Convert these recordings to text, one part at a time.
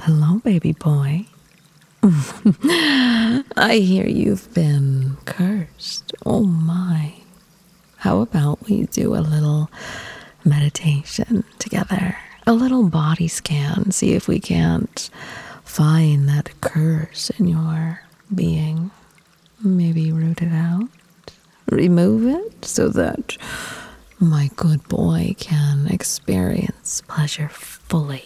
hello, baby boy. I hear you've been cursed. Oh my. How about we do a little meditation together? A little body scan, see if we can't find that curse in your being. Maybe root it out, remove it so that my good boy can experience pleasure fully.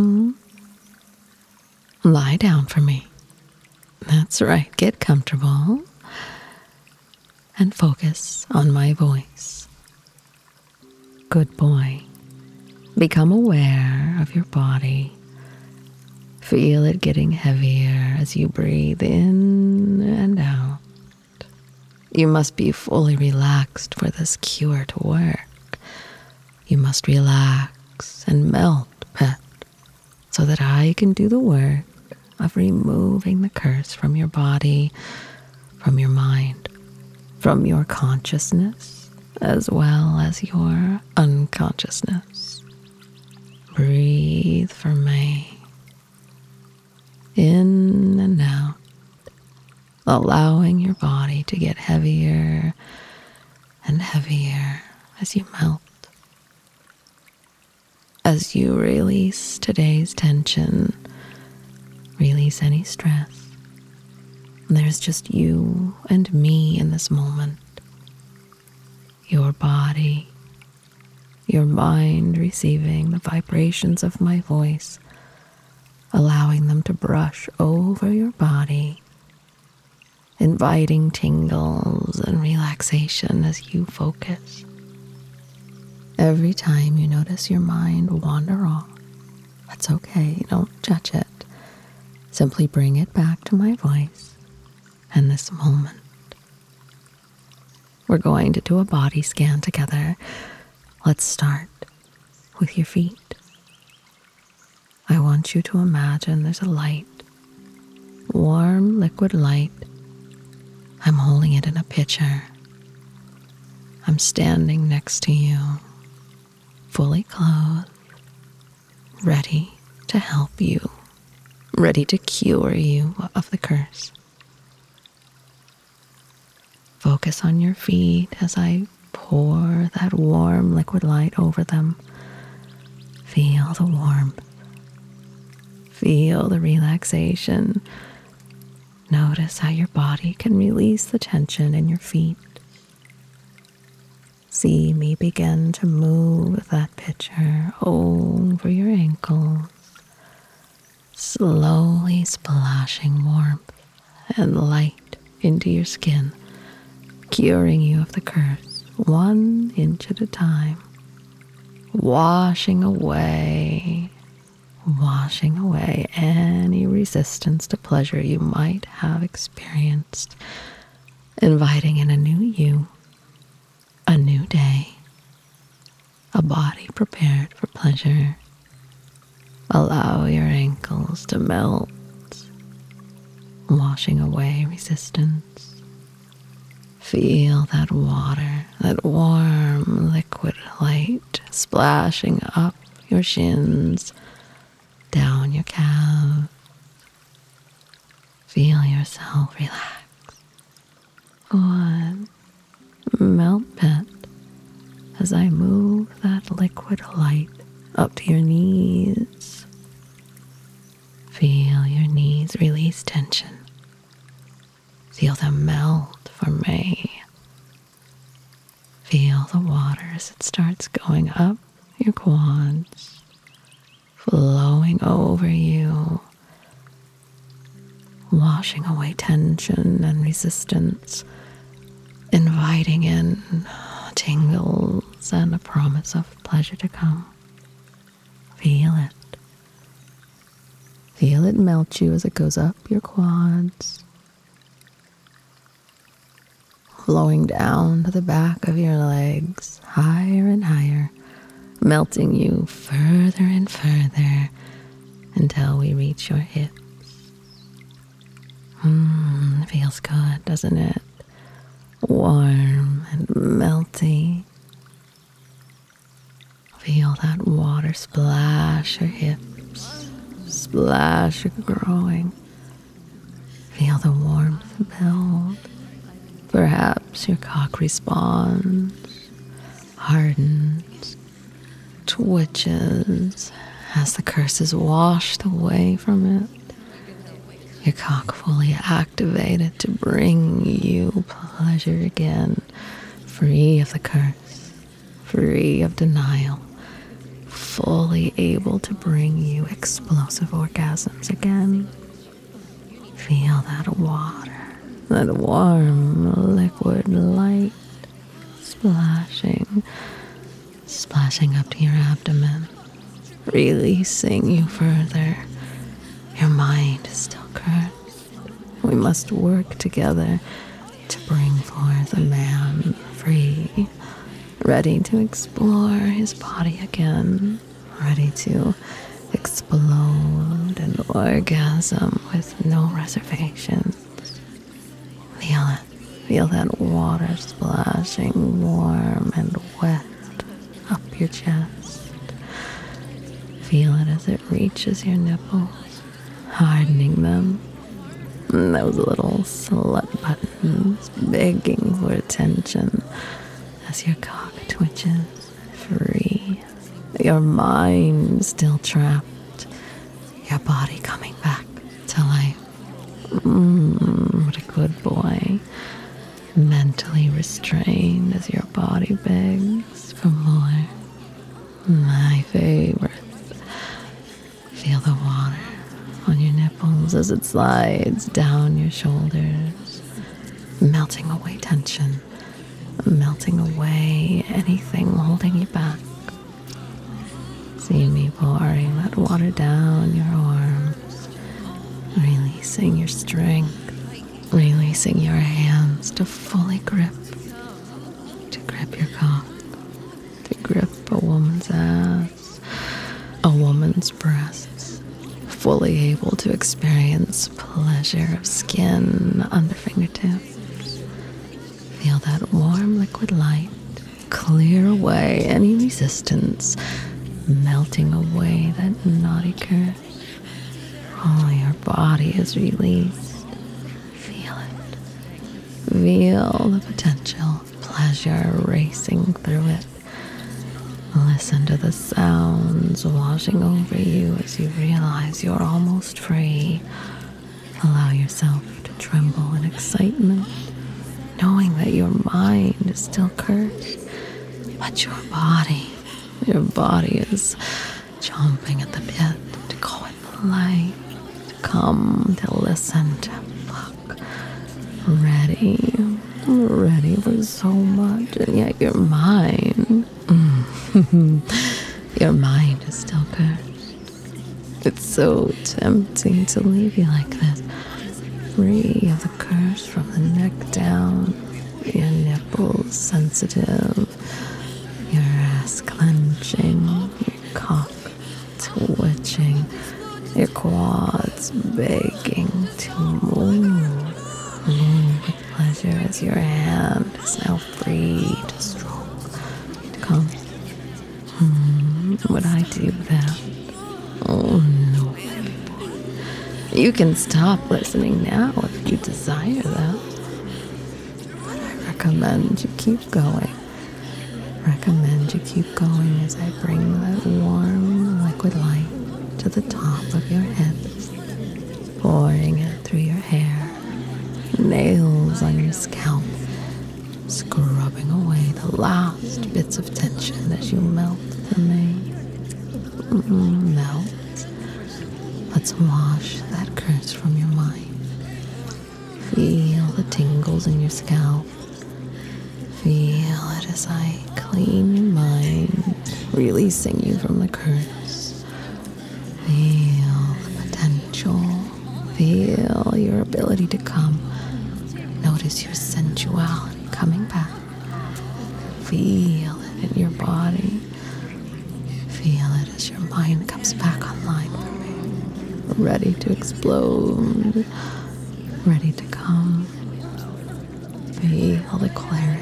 Lie down for me. That's right, get comfortable and focus on my voice. Good boy. Become aware of your body. Feel it getting heavier as you breathe in and out. You must be fully relaxed for this cure to work. You must relax and melt, pet, so that I can do the work of removing the curse from your body, from your mind, from your consciousness, as well as your unconsciousness. Breathe for me. In and out, allowing your body to get heavier and heavier as you melt. As you release today's tension, release any stress. There's just you and me in this moment. Your body, your mind receiving the vibrations of my voice, allowing them to brush over your body, inviting tingles and relaxation as you focus. Every time you notice your mind wander off, that's okay, don't judge it. Simply bring it back to my voice and this moment. We're going to do a body scan together. Let's start with your feet. I want you to imagine there's a light, warm liquid light. I'm holding it in a pitcher. I'm standing next to you, fully clothed, ready to help you, ready to cure you of the curse. Focus on your feet as I pour that warm liquid light over them. Feel the warmth. Feel the relaxation. Notice how your body can release the tension in your feet. See me begin to move that pitcher over your ankles, slowly splashing warmth and light into your skin, curing you of the curse 1 inch at a time, washing away any resistance to pleasure you might have experienced, inviting in a new you, a new day, a body prepared for pleasure. Allow your ankles to melt, washing away resistance. Feel that water, that warm liquid light splashing up your shins, down your calves. Feel yourself relax. Good. Melt, pet, as I move that liquid light up to your knees. Feel your knees release tension. Feel them melt for me. Feel the water as it starts going up your quads, flowing over you, washing away tension and resistance, inviting in tingles and a promise of pleasure to come. Feel it. Feel it melt you as it goes up your quads, flowing down to the back of your legs, higher and higher, melting you further and further until we reach your hips. It feels good, doesn't it? Warm and melty. Feel that water splash your hips, splash growing. Feel the warmth build. Perhaps your cock responds, hardens, twitches as the curse is washed away from it. Your cock fully activated to bring you pleasure again, free of the curse, free of denial, fully able to bring you explosive orgasms again. Feel that water, that warm liquid light splashing up to your abdomen, releasing you further. Your mind is still cursed. We must work together to bring forth a man free, ready to explore his body again, ready to explode and orgasm with no reservations. Feel it. Feel that water splashing warm and wet up your chest. Feel it as it reaches your nipples, hardening them. And those little slut buttons begging for attention as your cock twitches free. Your mind still trapped. Your body coming back to life. What a good boy. Mentally restrained as your body begs for more. My favorite. Feel the water on your nipples as it slides down your shoulders, melting away tension, melting away anything holding you back. See me pouring that water down your arms, releasing your strength, releasing your hands to fully grip your cock, to grip a woman's ass, a woman's breasts, fully able to experience pleasure of skin under fingertips. Feel that warm liquid light clear away any resistance, melting away that naughty curse. All your body is released. Feel it. Feel the potential pleasure racing through it. Listen to the sounds washing over you as you realize you're almost free. Allow yourself to tremble in excitement, knowing that your mind is still cursed, but your body is chomping at the bit to go in light, to come, to listen, to fuck. Ready for so much, and yet your mind, your mind is still cursed. It's so tempting to leave you like this, free of the curse from the neck down, your nipples sensitive, your ass clenching, your cock twitching, your quads begging to move with pleasure as your hand is now free to stroke, to come. Would I do that? Oh no. You can stop listening now if you desire that. But I recommend you keep going. Recommend you keep going as I bring that warm liquid light to the top of your head, pouring it through your hair, nails on your scalp, scrubbing away the last bits of tension as you melt the me. Melt. Let's wash that curse from your mind. Feel the tingles in your scalp. Feel it as I clean your mind, releasing you from the curse. Feel the potential. Feel your ability to come. Notice your sensuality coming back. Feel it in your body. Feel it as your mind comes back online for me. Ready to explode. Ready to come. Feel the clarity.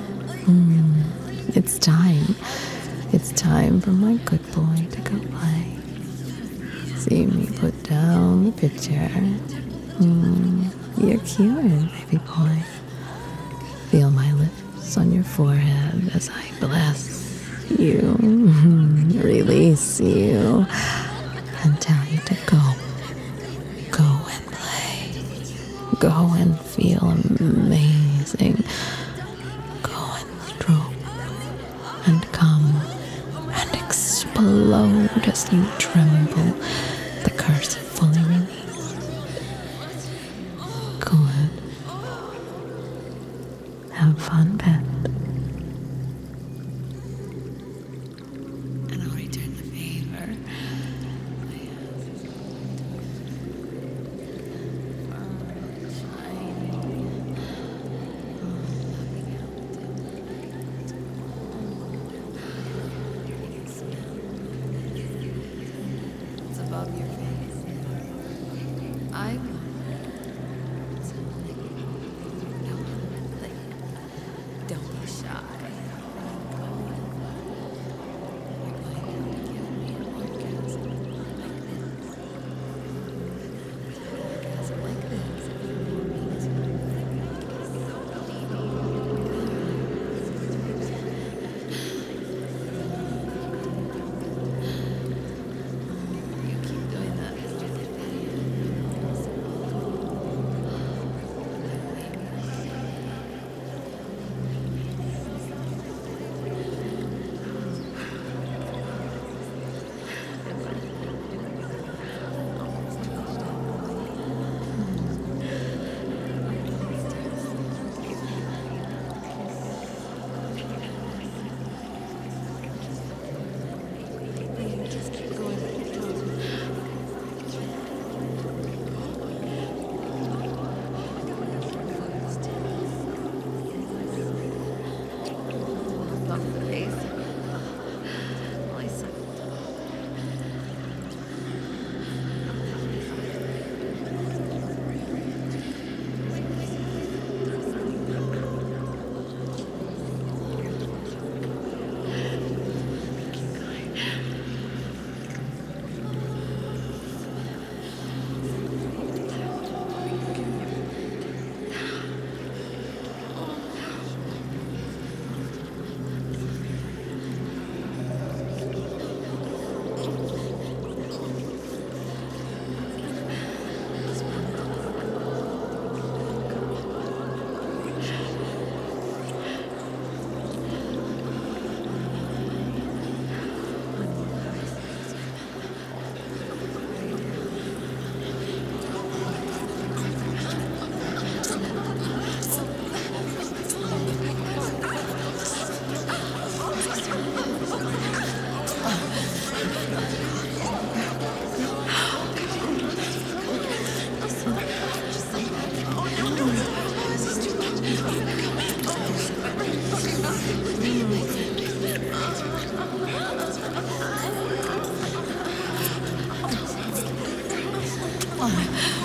It's time. It's time for my good boy to go play. See me put down the picture. You're cute, baby boy. Feel my lips on your forehead as I bless you, release you, and tell you to go. Go and play. Go and feel amazing. Go and stroke and come and explode as you tremble, the curse fully released. Good. Have fun, pet. And I'll return the favor. It's above your face. I don't be shy. You're going to give me an orgasm like this. You keep doing that. Just keep going. Above the face. Listen. Oh,